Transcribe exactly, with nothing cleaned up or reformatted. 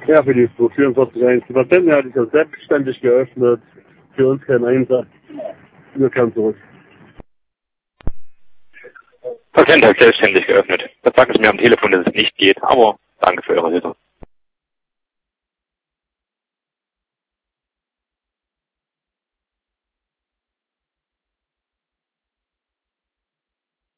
Ja, für die vierundvierzig eins. Die Patienten hatte ich ja selbstständig geöffnet. Für uns kein Einsatz. Wir kamen zurück. Patient hat selbstständig geöffnet. Das sagt es mir am Telefon, dass es nicht geht, aber danke für Ihre Hilfe.